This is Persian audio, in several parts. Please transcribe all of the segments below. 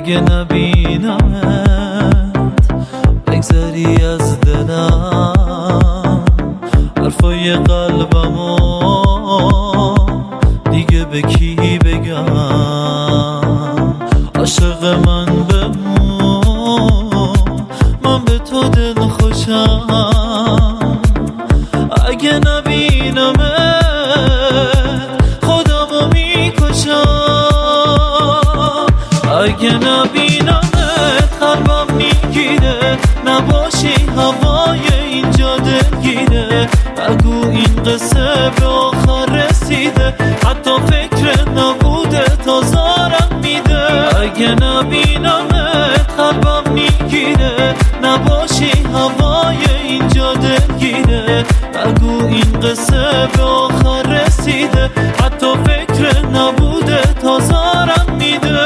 اگه نبینمت بگذری از دلم، حرفای قلبمو دیگه به کی بگم؟ عاشق من بمون، من به تو دل خوشم. اگه نبینمت خودمو میکشم. اگه نبینمت قلبم میگیره، نباشی هوای اینجا دلگیره. بگو این قصه به آخر رسیده، حتی فکر نبوده تا زارم میده. اگه نبینمت قلبم میگیره، نباشی هوای اینجا دلگیره. بگو این قصه به آخر رسیده، حتی فکر نبوده تا زارم میده.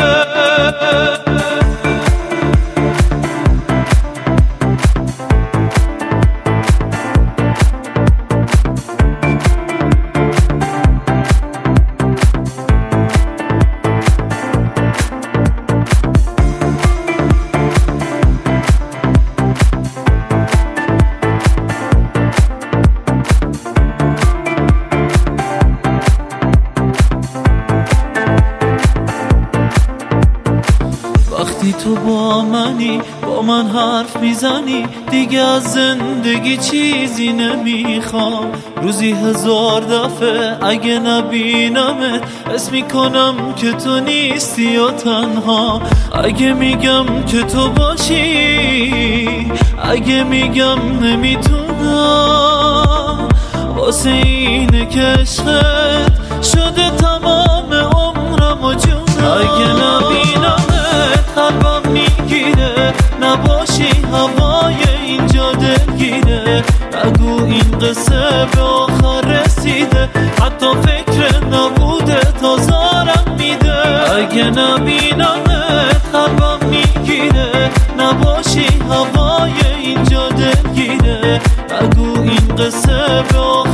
وقتی تو با منی، با من حرف میزنی، دیگه از زندگی چیزی نمیخوام. روزی 1000 دفعه اگه نبینمت حس میکنم که تو نیستی و تنها. اگه میگم که تو باشی، اگه میگم نمیتونم، واسه اینه که عشقت شده تمام عمرم و جونم. اگه نبینمت قلبم میگیره، نباشی هوای اینجا دلگیره. بگو این قصه به آخر رسیده، حتی فکر نبوده تا زارم میده. اگه نبینمت قلبم میگیره، نباشی هوای اینجا دلگیره. بگو این قصه به